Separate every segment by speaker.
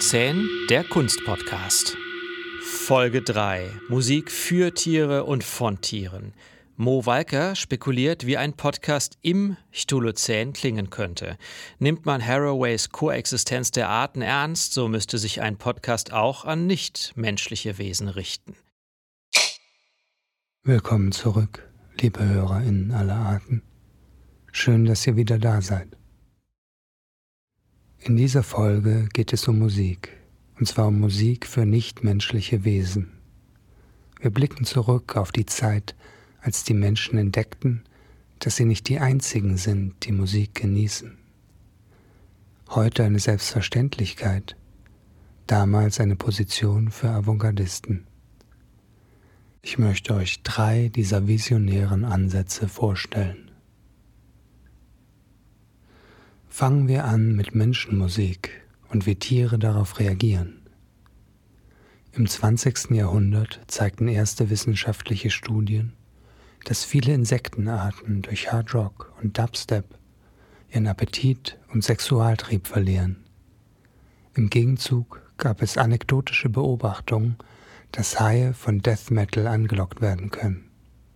Speaker 1: Stulozän, der Kunstpodcast. Folge 3. Musik für Tiere und von Tieren. Mo Walker spekuliert, wie ein Podcast im Stulozän klingen könnte. Nimmt man Haraways Koexistenz der Arten ernst, so müsste sich ein Podcast auch an nicht-menschliche Wesen richten.
Speaker 2: Willkommen zurück, liebe HörerInnen aller Arten. Schön, dass ihr wieder da seid. In dieser Folge geht es um Musik, und zwar um Musik für nichtmenschliche Wesen. Wir blicken zurück auf die Zeit, als die Menschen entdeckten, dass sie nicht die einzigen sind, die Musik genießen. Heute eine Selbstverständlichkeit, damals eine Position für Avantgardisten. Ich möchte euch 3 dieser visionären Ansätze vorstellen. Fangen wir an mit Menschenmusik und wie Tiere darauf reagieren. Im 20. Jahrhundert zeigten erste wissenschaftliche Studien, dass viele Insektenarten durch Hard Rock und Dubstep ihren Appetit und Sexualtrieb verlieren. Im Gegenzug gab es anekdotische Beobachtungen, dass Haie von Death Metal angelockt werden können.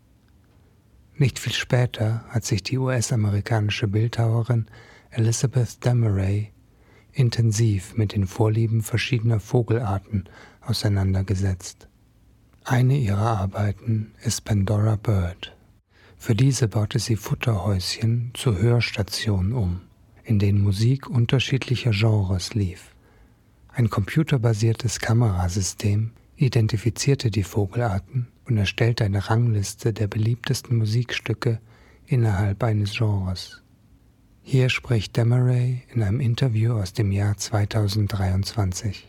Speaker 2: Nicht viel später hat sich die US-amerikanische Bildhauerin Elizabeth Demaray intensiv mit den Vorlieben verschiedener Vogelarten auseinandergesetzt. Eine ihrer Arbeiten ist Pandora Bird. Für diese baute sie Futterhäuschen zu Hörstationen um, in denen Musik unterschiedlicher Genres lief. Ein computerbasiertes Kamerasystem identifizierte die Vogelarten und erstellte eine Rangliste der beliebtesten Musikstücke innerhalb eines Genres. Hier spricht Demaray in einem Interview aus dem Jahr 2023.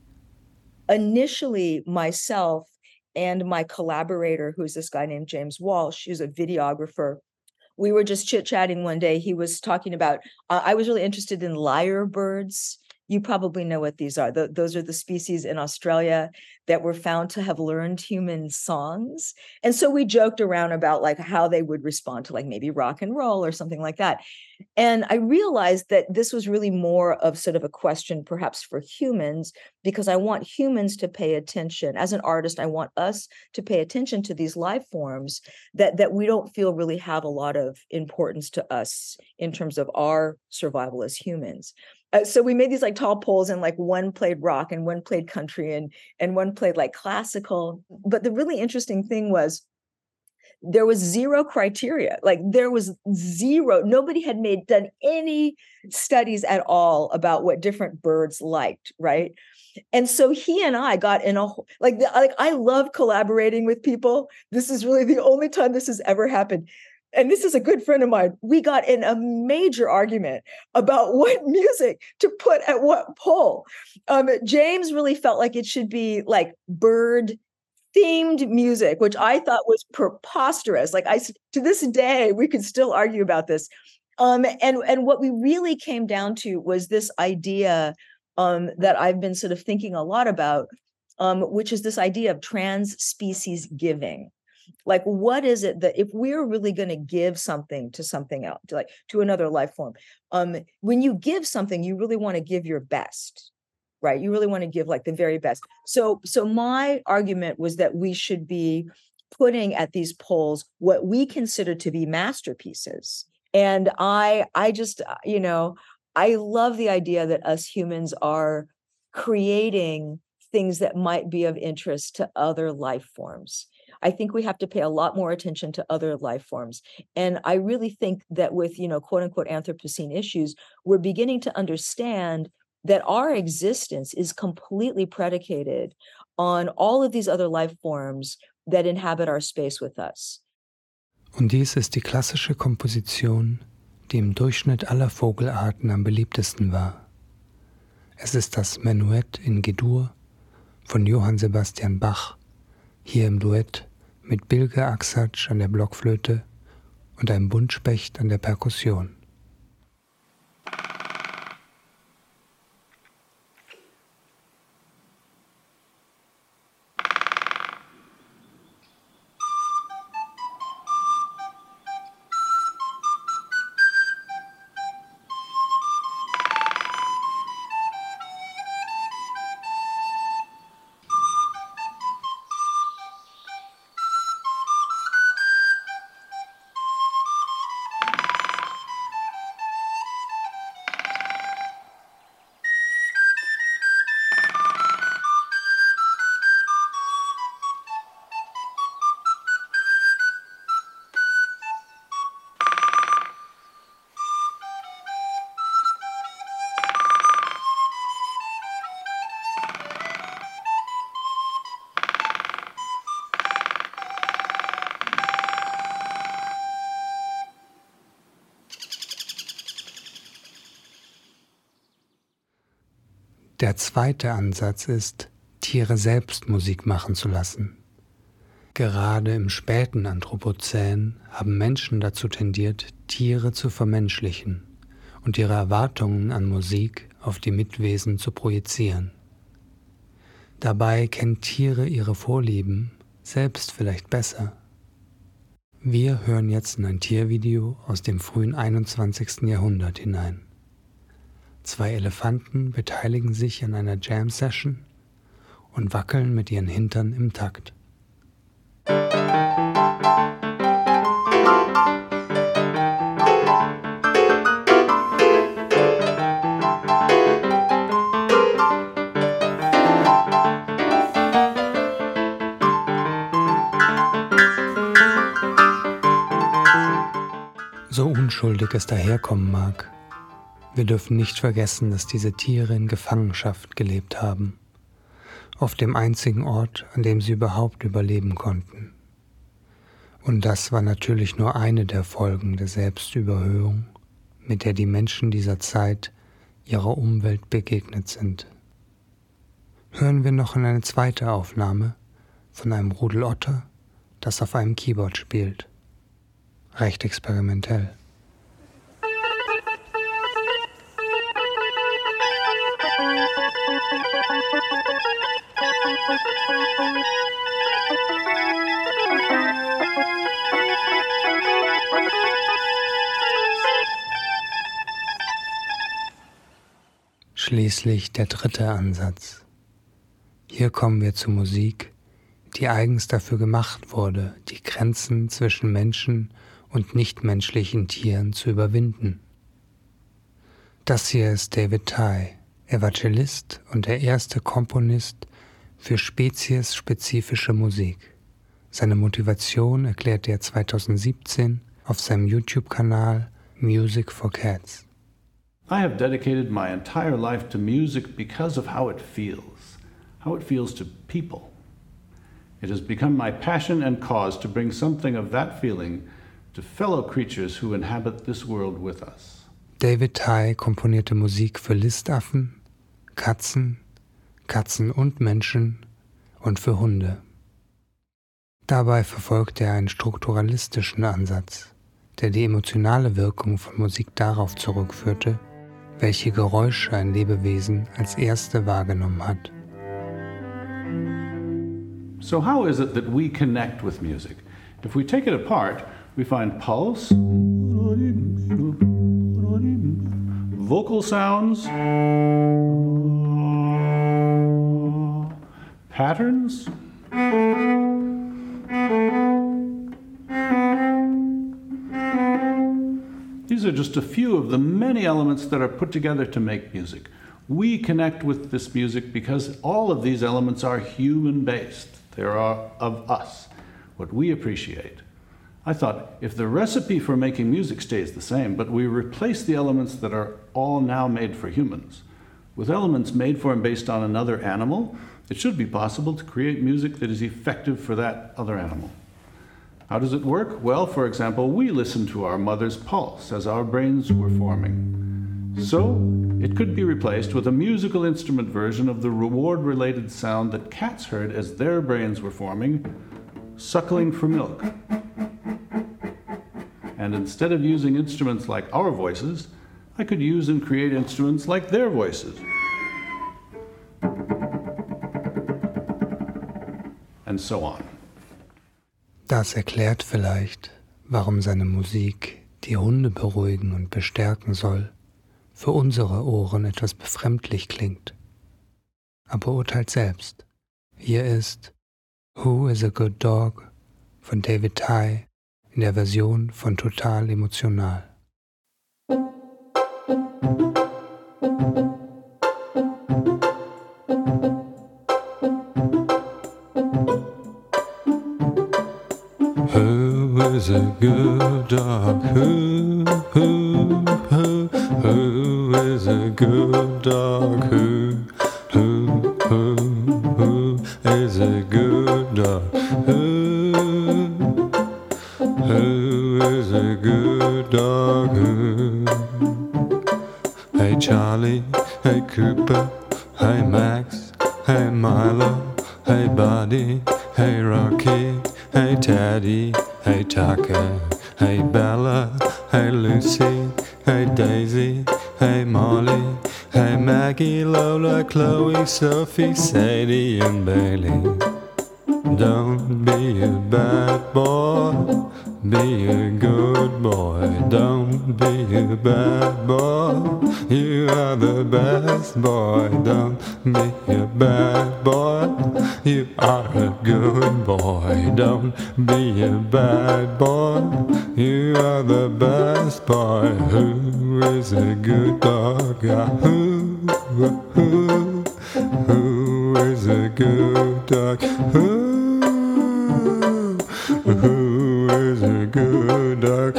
Speaker 3: Initially, myself and my collaborator, who's this guy named James Walsh, who's a videographer, we were just chit-chatting one day. He was talking about, I was really interested in lyrebirds. You probably know what these are. Those are the species in Australia that were found to have learned human songs. And so we joked around about like how they would respond to like maybe rock and roll or something like that. And I realized that this was really more of sort of a question perhaps for humans, because I want humans to pay attention. As an artist, I want us to pay attention to these life forms that we don't feel really have a lot of importance to us in terms of our survival as humans. So we made these like tall poles, and like one played rock and one played country and one played like classical. But the really interesting thing was there was zero criteria. Like there was zero. Nobody had done any studies at all about what different birds liked, right? And so he and I got in like I love collaborating with people. This is really the only time this has ever happened. And this is a good friend of mine. We got in a major argument about what music to put at what pole. James really felt like it should be like bird themed music, which I thought was preposterous. Like to this day, we could still argue about this. And what we really came down to was this idea that I've been sort of thinking a lot about, which is this idea of trans-species giving. Like, what is it that if we're really going to give something to something else, like to another life form, when you give something, you really want to give your best, right? You really want to give like the very best. So my argument was that we should be putting at these polls what we consider to be masterpieces. And I just, I love the idea that us humans are creating things that might be of interest to other life forms. I think we have to pay a lot more attention to other life forms. And I really think that with, quote unquote, Anthropocene issues, we're beginning to understand that our existence is completely predicated on all of these other life forms that inhabit our space with us.
Speaker 2: Und dies ist die klassische Komposition, die im Durchschnitt aller Vogelarten am beliebtesten war. Es ist das Menuett in G-Dur von Johann Sebastian Bach, hier im Duett mit Bilge Aksatsch an der Blockflöte und einem Buntspecht an der Perkussion. Der zweite Ansatz ist, Tiere selbst Musik machen zu lassen. Gerade im späten Anthropozän haben Menschen dazu tendiert, Tiere zu vermenschlichen und ihre Erwartungen an Musik auf die Mitwesen zu projizieren. Dabei kennen Tiere ihre Vorlieben selbst vielleicht besser. Wir hören jetzt in ein Tiervideo aus dem frühen 21. Jahrhundert hinein. 2 Elefanten beteiligen sich an einer Jam-Session und wackeln mit ihren Hintern im Takt. So unschuldig es daherkommen mag, wir dürfen nicht vergessen, dass diese Tiere in Gefangenschaft gelebt haben, auf dem einzigen Ort, an dem sie überhaupt überleben konnten. Und das war natürlich nur eine der Folgen der Selbstüberhöhung, mit der die Menschen dieser Zeit ihrer Umwelt begegnet sind. Hören wir noch in eine zweite Aufnahme von einem Rudel Otter, das auf einem Keyboard spielt. Recht experimentell. Schließlich der dritte Ansatz. Hier kommen wir zur Musik, die eigens dafür gemacht wurde, die Grenzen zwischen Menschen und nichtmenschlichen Tieren zu überwinden. Das hier ist David Tye. Er war Cellist und der erste Komponist für speziesspezifische Musik. Seine Motivation erklärte er 2017 auf seinem YouTube-Kanal Music for Cats.
Speaker 4: I have dedicated my entire life to music because of how it feels to people. It has become my passion and cause to bring something of that feeling to fellow creatures who inhabit this world with us.
Speaker 2: David Tye komponierte Musik für Listaffen, Katzen, Katzen und Menschen und für Hunde. Dabei verfolgte er einen strukturalistischen Ansatz, der die emotionale Wirkung von Musik darauf zurückführte, welche Geräusche ein Lebewesen als erste wahrgenommen hat.
Speaker 4: So how is it that we connect with music? If we take it apart, we find pulse, vocal sounds, patterns, these are just a few of the many elements that are put together to make music. We connect with this music because all of these elements are human-based. They are of us, what we appreciate. I thought, if the recipe for making music stays the same, but we replace the elements that are all now made for humans with elements made for and based on another animal, it should be possible to create music that is effective for that other animal. How does it work? Well, for example, we listened to our mother's pulse as our brains were forming. So, it could be replaced with a musical instrument version of the reward-related sound that cats heard as their brains were forming, suckling for milk. And instead of using instruments like our voices, I could use and create instruments like their voices. And so on.
Speaker 2: Das erklärt vielleicht, warum seine Musik die Hunde beruhigen und bestärken soll, für unsere Ohren etwas befremdlich klingt. Aber urteilt selbst. Hier ist Who is a Good Dog von David Tye in der Version von Total Emotional.
Speaker 5: Who is a good dog? Who is a good dog? Who is a good dog? Who is a good dog? Who? Hey Charlie, hey Cooper, hey hey Buddy, hey Rocky, hey Teddy, hey Tucker, hey Bella, hey Lucy, hey Daisy, hey Molly, hey Maggie, Lola, Chloe, Sophie, Sadie and Bailey. Don't be a bad boy, be a good boy. Don't be a bad boy, you are the best boy. Don't be a bad boy, you are a good boy. Don't be a bad boy, you are the best boy. Who is a good dog? Who is a good dog? Who is a good dog?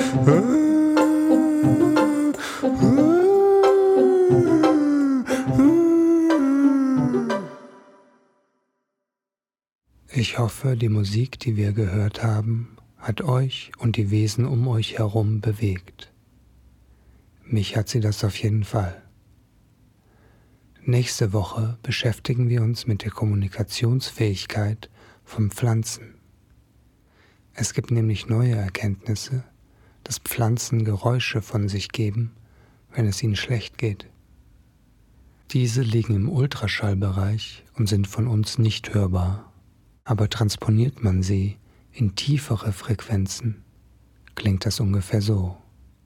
Speaker 2: Ich hoffe, die Musik, die wir gehört haben, hat euch und die Wesen um euch herum bewegt. Mich hat sie das auf jeden Fall. Nächste Woche beschäftigen wir uns mit der Kommunikationsfähigkeit von Pflanzen. Es gibt nämlich neue Erkenntnisse, dass Pflanzen Geräusche von sich geben, wenn es ihnen schlecht geht. Diese liegen im Ultraschallbereich und sind von uns nicht hörbar. Aber transponiert man sie in tiefere Frequenzen, klingt das ungefähr so.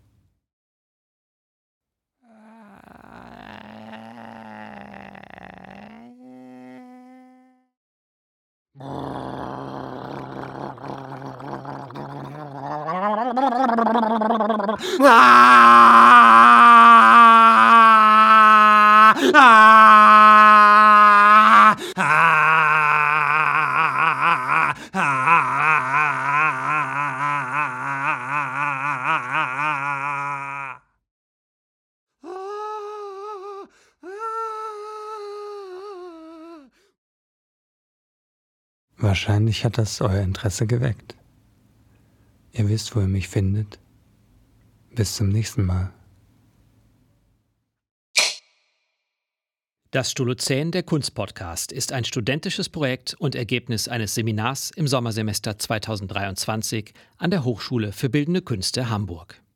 Speaker 2: Wahrscheinlich hat das euer Interesse geweckt. Ihr wisst, wo ihr mich findet. Bis zum nächsten Mal.
Speaker 1: Das Stulozän, der Kunstpodcast, ist ein studentisches Projekt und Ergebnis eines Seminars im Sommersemester 2023 an der Hochschule für Bildende Künste Hamburg.